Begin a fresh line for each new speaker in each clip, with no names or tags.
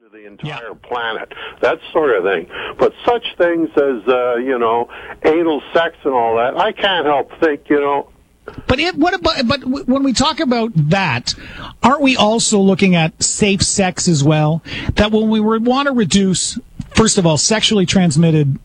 the entire planet, that sort of thing. But such things as, anal sex and all that, I can't help think,
But when we talk about that, aren't we also looking at safe sex as well? That when we want to reduce, first of all, sexually transmitted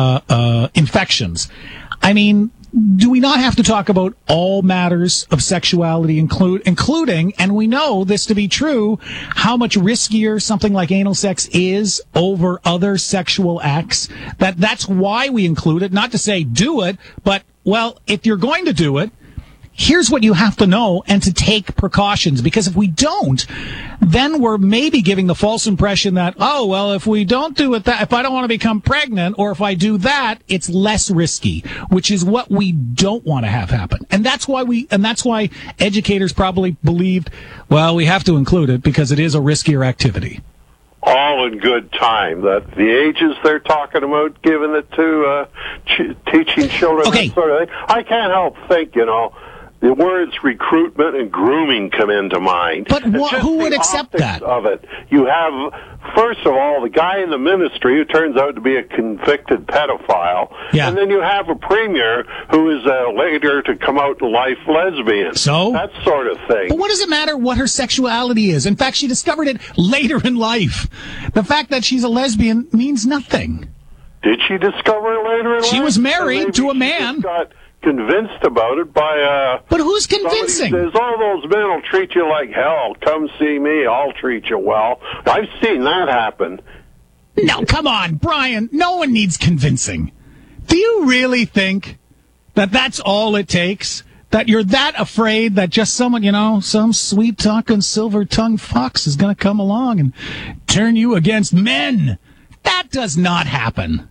infections, I mean, do we not have to talk about all matters of sexuality, including, and we know this to be true, how much riskier something like anal sex is over other sexual acts? That's why we include it, not to say do it, but, well, if you're going to do it, here's what you have to know and to take precautions, because if we don't, then we're maybe giving the false impression that, oh, well, if we don't do it, if I don't want to become pregnant, or if I do that, it's less risky, which is what we don't want to have happen. And that's why educators probably believed, well, we have to include it because it is a riskier activity.
All in good time. That the ages they're talking about, giving it to teaching children, that sort of thing. I can't help think, the words recruitment and grooming come into mind.
But who would accept that?
Of it. You have, first of all, the guy in the ministry who turns out to be a convicted pedophile.
Yeah.
And then you have a premier who is later to come out to life lesbian.
So?
That sort of thing.
But what does it matter what her sexuality is? In fact, she discovered it later in life. The fact that she's a lesbian means nothing.
Did she discover it later in life?
She was married to a man.
Got convinced about it by
But who's convincing?
Says, those men will treat you like hell. Come see me, I'll treat you well. I've seen that happen.
No, come on, Brian. No one needs convincing. Do you really think that that's all it takes? That you're that afraid that just someone, some sweet-talking, silver-tongued fox is going to come along and turn you against men? That does not happen.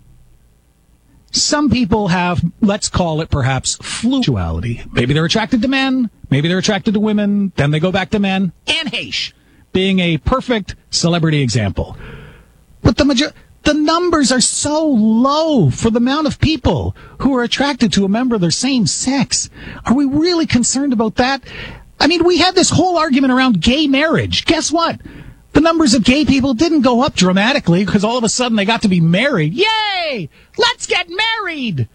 Some people have, let's call it perhaps, fluidity. Maybe they're attracted to men, maybe they're attracted to women, then they go back to men. Anne Heche being a perfect celebrity example. But the numbers are so low for the amount of people who are attracted to a member of their same sex. Are we really concerned about that? I mean, we had this whole argument around gay marriage. Guess what? The numbers of gay people didn't go up dramatically because all of a sudden they got to be married. Yay! Let's get married!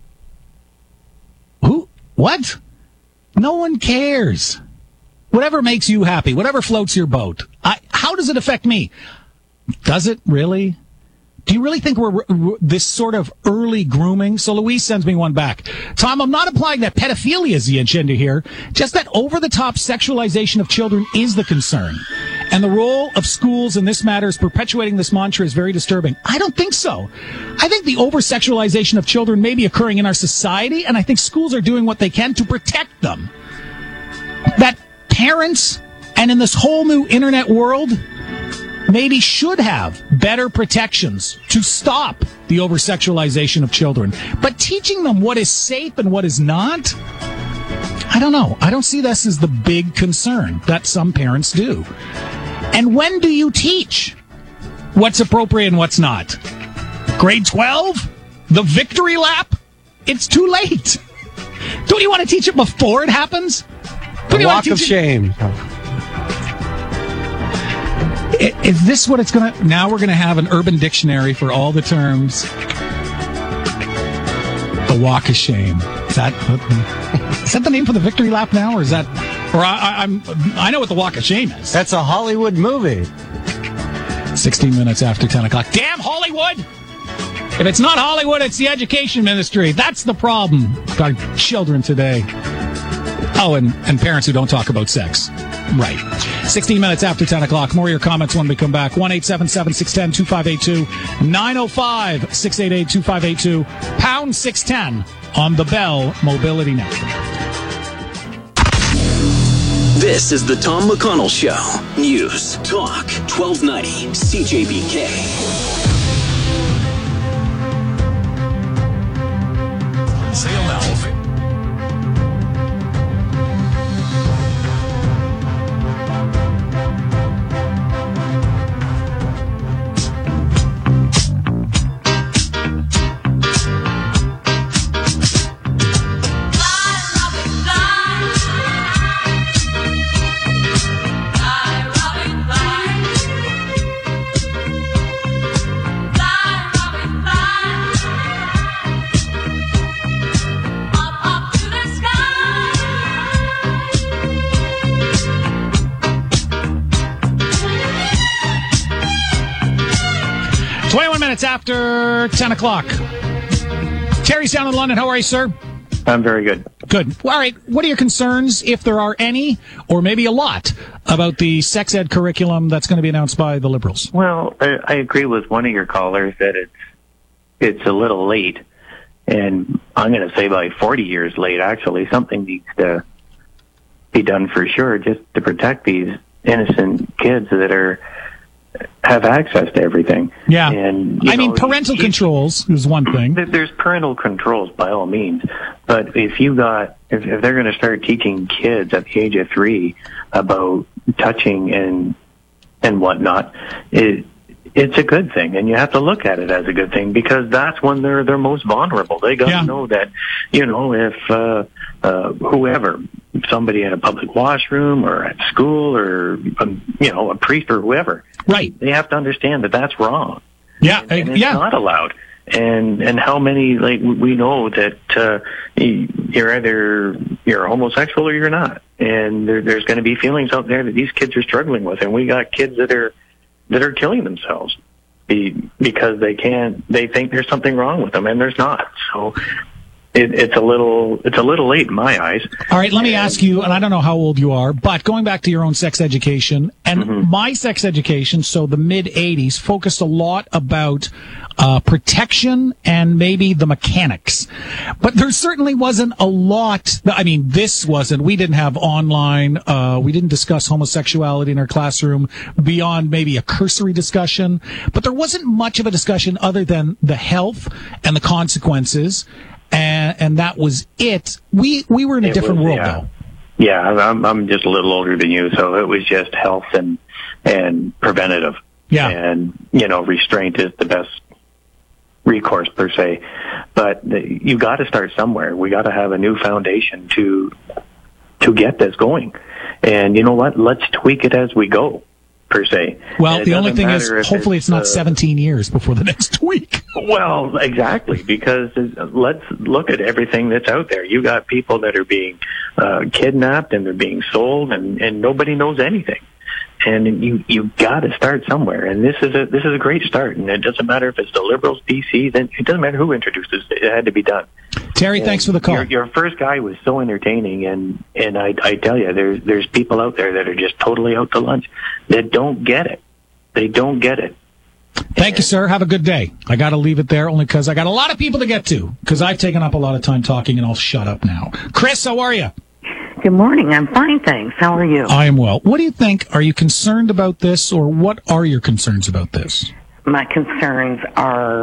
Who? What? No one cares. Whatever makes you happy, whatever floats your boat. How does it affect me? Does it really? Do you really think we're this sort of early grooming? So Louise sends me one back. Tom, I'm not implying that pedophilia is the agenda here, just that over-the-top sexualization of children is the concern. And the role of schools in this matter is perpetuating this mantra is very disturbing. I don't think so. I think the over-sexualization of children may be occurring in our society, and I think schools are doing what they can to protect them. That parents, and in this whole new internet world, maybe should have better protections to stop the over-sexualization of children. But teaching them what is safe and what is not, I don't know. I don't see this as the big concern that some parents do. And when do you teach what's appropriate and what's not? Grade 12? The victory lap? It's too late. Don't you want to teach it before it happens?
The walk of shame.
Is this what it's going to... Now we're going to have an urban dictionary for all the terms. The walk of shame. Is that the name for the victory lap now? Or is that... Or I know what the walk of shame is.
That's a Hollywood movie.
16 minutes after 10 o'clock. Damn Hollywood! If it's not Hollywood, it's the education ministry. That's the problem with our children today. Oh, and parents who don't talk about sex. Right. 16 minutes after 10 o'clock. More of your comments when we come back. 1-877-610-2582. 905-688-2582. Pound 610 on the Bell Mobility Network.
This is the Tom McConnell Show. News, talk, 1290, CJBK.
Sale now.
minutes after 10 o'clock. Terry's down in London. How are you, sir?
I'm very good.
Good. All right. What are your concerns, if there are any, or maybe a lot, about the sex ed curriculum that's going to be announced by the Liberals?
Well, I agree with one of your callers that it's a little late, and I'm going to say by 40 years late, actually. Something needs to be done for sure just to protect these innocent kids that have access to everything.
Yeah.
And,
parental controls is one thing.
There's parental controls by all means, but if they're going to start teaching kids at the age of 3 about touching and whatnot, it's a good thing, and you have to look at it as a good thing, because that's when they're most vulnerable. They got to know that, if whoever, somebody in a public washroom or at school or a priest or whoever,
right? They
have to understand that that's wrong.
Yeah,
and it's not allowed. And how many, we know that you're either homosexual or you're not, and there's going to be feelings out there that these kids are struggling with, and we got kids that are killing themselves because they think there's something wrong with them, and there's not. So it's a little late in my eyes.
All right, let me ask you, and I don't know how old you are, but going back to your own sex education and my sex education, so the mid-'80s, focused a lot about protection and maybe the mechanics. But there certainly wasn't a lot. We didn't have online. We didn't discuss homosexuality in our classroom beyond maybe a cursory discussion. But there wasn't much of a discussion other than the health and the consequences. And that was it. We were in a different world, though.
Yeah, I'm just a little older than you, so it was just health and preventative.
Yeah.
And, restraint is the best recourse per se. But you got to start somewhere. We got to have a new foundation to get this going. And you know what? Let's tweak it as we go, per se.
Well, the only thing is, hopefully it's not 17 years before the next tweak.
Well, exactly, because let's look at everything that's out there. You got people that are being kidnapped and they're being sold, and nobody knows anything. And you got to start somewhere, and this is a great start. And it doesn't matter if it's the Liberals, BC, then it doesn't matter who introduces it. It had to be done.
Terry, thanks for the call.
Your first guy was so entertaining, and I tell you, there's people out there that are just totally out to lunch that don't get it. They don't get it.
Thank you, sir. Have a good day. I got to leave it there only because I got a lot of people to get to, because I've taken up a lot of time talking, and I'll shut up now. Chris, how are you?
Good morning. I'm fine, thanks. How are you?
I am well. What do you think? Are you concerned about this, or what are your concerns about this?
My concerns are,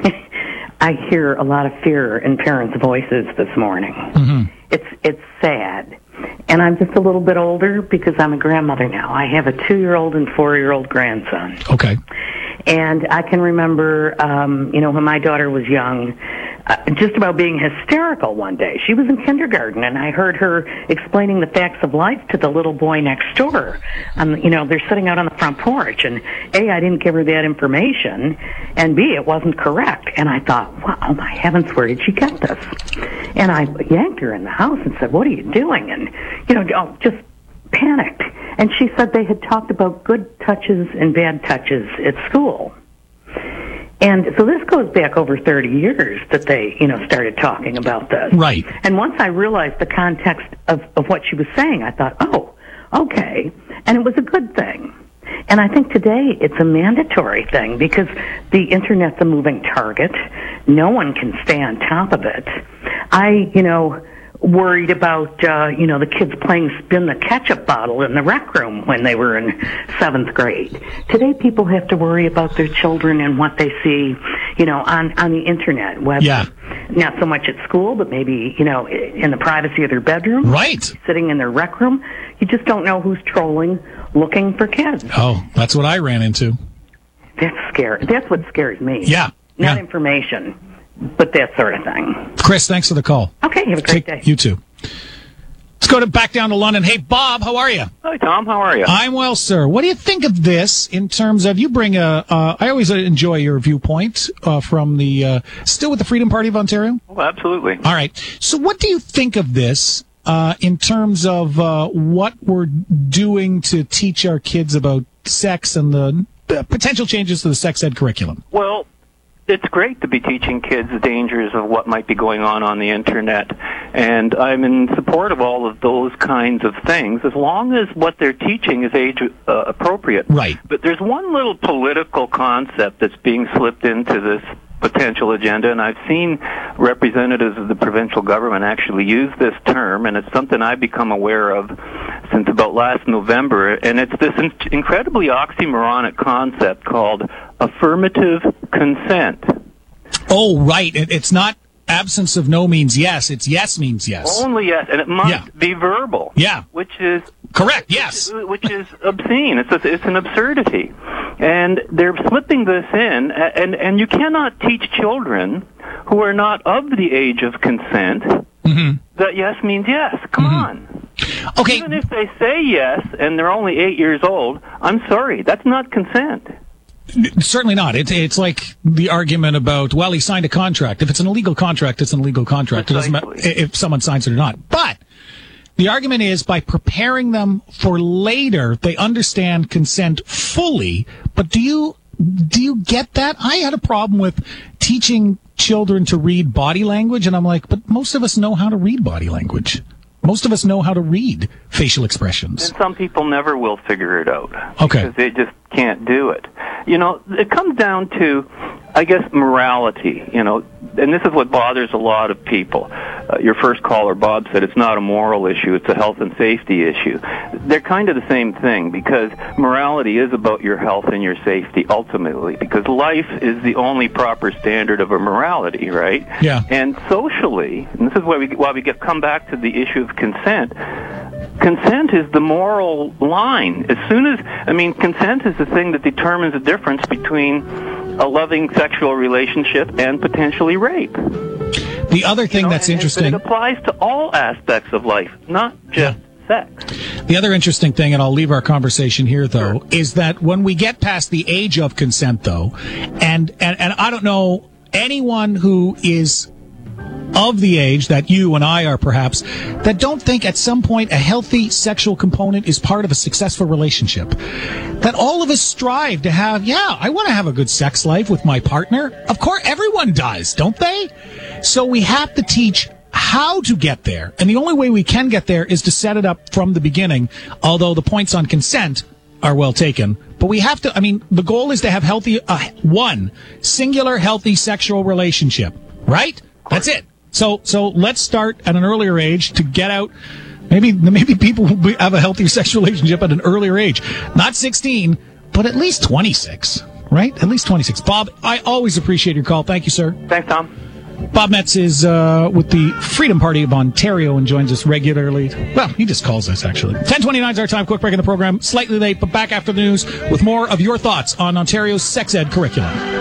I hear a lot of fear in parents' voices this morning. Mm-hmm. It's sad. And I'm just a little bit older because I'm a grandmother now. I have a 2-year-old and 4-year-old grandson.
Okay.
And I can remember, when my daughter was young, just about being hysterical one day. She was in kindergarten, and I heard her explaining the facts of life to the little boy next door. They're sitting out on the front porch, and A, I didn't give her that information, and B, it wasn't correct. And I thought, wow, my heavens, where did she get this? And I yanked her in the house and said, what are you doing? And, just panicked. And she said they had talked about good touches and bad touches at school. And so this goes back over 30 years that they, started talking about this.
Right.
And once I realized the context of what she was saying, I thought, oh, okay. And it was a good thing. And I think today it's a mandatory thing because the Internet's a moving target. No one can stay on top of it. I, worried about, the kids playing spin the ketchup bottle in the rec room when they were in 7th grade. Today, people have to worry about their children and what they see, on the Internet. Whether not so much at school, but maybe, in the privacy of their bedroom.
Right.
Sitting in their rec room. You just don't know who's trolling, looking for kids.
Oh, that's what I ran into.
That's scary. That's what scares me.
Yeah.
Not information, but that sort of thing.
Chris, thanks for the call.
Okay, have a great day.
You too. Let's go back down to London. Hey, Bob, how are you?
Hi, Tom. How are you?
I'm well, sir. What do you think of this in terms of, you bring I always enjoy your viewpoint from still with the Freedom Party of Ontario?
Oh, absolutely.
All right. So what do you think of this in terms of what we're doing to teach our kids about sex and the potential changes to the sex ed curriculum?
Well,
it's great to be teaching kids the dangers of what might be going on the internet. And I'm in support of all of those kinds of things, as long as what they're teaching is age appropriate.
Right.
But there's one little political concept that's being slipped into this potential agenda, and I've seen representatives of the provincial government actually use this term, and it's something I've become aware of since about last November, and it's this incredibly oxymoronic concept called affirmative consent.
Oh, right. It's not absence of no means yes, it's yes means yes.
Only yes, and it must be verbal.
Yeah.
Which is...
Correct, yes.
Which is obscene. It's an absurdity. And they're slipping this in, and you cannot teach children who are not of the age of consent that yes means yes. Come on.
Okay.
Even if they say yes and they're only 8 years old, I'm sorry, that's not consent.
Certainly not. It's like the argument about, well, he signed a contract. If it's an illegal contract, it's an illegal contract. It doesn't matter if someone signs it or not. But the argument is by preparing them for later, they understand consent fully. But do you get that? I had a problem with teaching children to read body language, and I'm like, but most of us know how to read body language. Most of us know how to read facial expressions.
And some people never will figure it out.
Okay.
Because they just can't do it. You know, it comes down to, I guess, morality, you know, and this is what bothers a lot of people. Your first caller, Bob, said it's not a moral issue, it's a health and safety issue. They're kind of the same thing, because morality is about your health and your safety, ultimately, because life is the only proper standard of a morality, right?
Yeah.
And socially, and this is why we come back to the issue of consent, consent is the moral line. As soon as, consent is the thing that determines the difference between a loving sexual relationship and potentially rape.
The other thing that's interesting...
It applies to all aspects of life, not just sex.
The other interesting thing, and I'll leave our conversation here, though, is that when we get past the age of consent, though, and I don't know anyone who is of the age that you and I are, perhaps, that don't think at some point a healthy sexual component is part of a successful relationship. That all of us strive to have, I want to have a good sex life with my partner. Of course, everyone does, don't they? So we have to teach how to get there. And the only way we can get there is to set it up from the beginning, although the points on consent are well taken. But we have to, the goal is to have one singular healthy sexual relationship, right? That's it. So let's start at an earlier age to get out. Maybe people will have a healthier sexual relationship at an earlier age. Not 16, but at least 26, right? At least 26. Bob, I always appreciate your call. Thank you, sir.
Thanks, Tom.
Bob Metz is with the Freedom Party of Ontario and joins us regularly. Well, he just calls us, actually. 10:29 is our time. Quick break in the program. Slightly late, but back after the news with more of your thoughts on Ontario's sex ed curriculum.